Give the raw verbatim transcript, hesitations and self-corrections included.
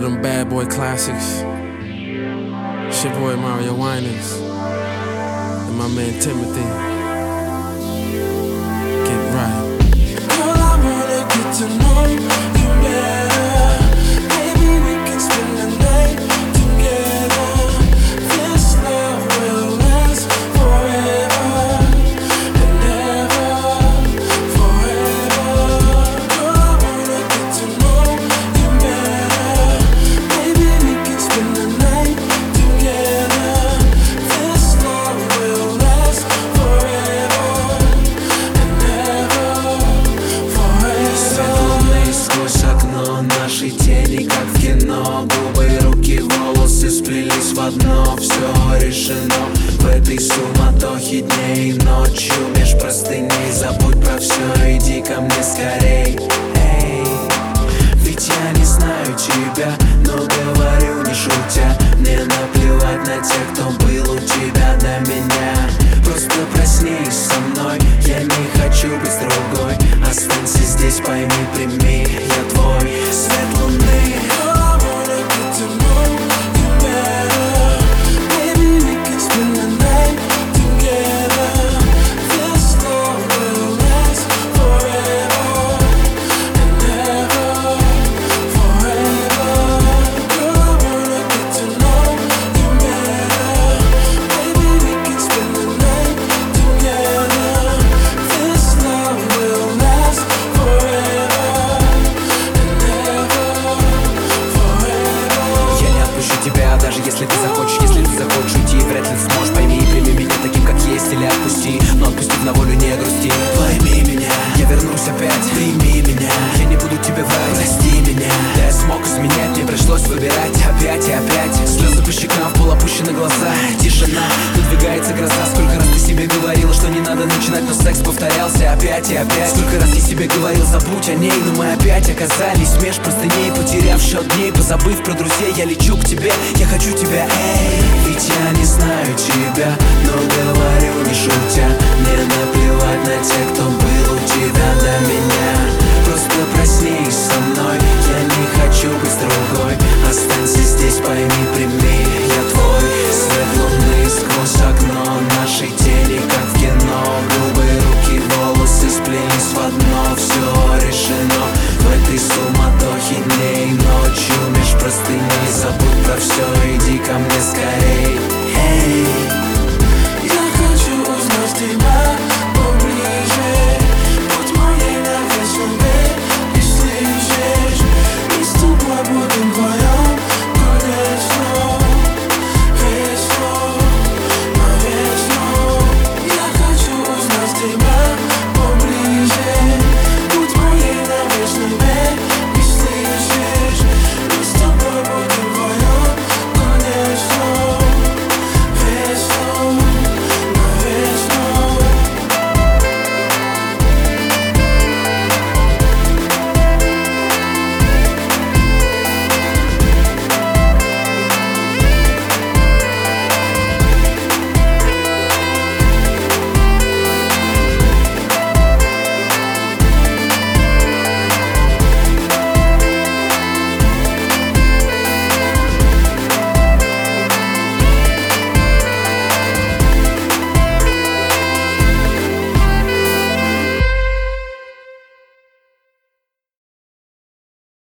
them bad boy classics. It's your boy Mario Winans and my man Timothy. Get right. Girl, I wanna get to know you better. Maybe we can spend the night together. This love will last forever and ever, forever. Girl, I wanna get to know you better. Maybe we can spend the night together. This love will last forever and ever, forever. Светлый сквозь окно нашей тени, как в кино. Губы, руки, волосы сплелись в одно. Все решено в этой суматохе дней и ночью. Меж простыней забудь про все, иди ко мне скорей. Эй, ведь я не знаю тебя, но говорю не шутя. Мне наплевать на тех, кто был у тебя до меня. Просто проснись со мной, я не хочу быть с другой. Останься здесь, пойми, прими, я твой. Свет луны. Girl, I wanna get to know you better. Maybe we can spend the night together. This love will last forever and ever, forever. Girl, I wanna get to know you better. Maybe we can spend the night together. This love will last forever and ever, forever. Я не отпущу тебя, даже если ты захочешь. Если ты захочешь уйти, вряд ли сможешь. Пойми и прими меня таким, как есть, или отпусти. Но отпустив на волю, не грусти. Пойми меня, я вернусь опять. Прими меня, я не буду тебе врать. Прости меня, да я смог изменять. Мне пришлось выбирать опять и опять. Слезы по щекам, в пол опущены глаза. Тишина, надвигается гроза. Сколько раз ты себе говорила, что не надо начинать, но секс повторялся опять и опять. Сколько раз я себе говорил, забудь о ней, но мы опять оказались меж простыней, потеряв счет дней. Позабыв про друзей, я лечу к тебе, я хочу тебя, эй. Ведь я не знаю тебя,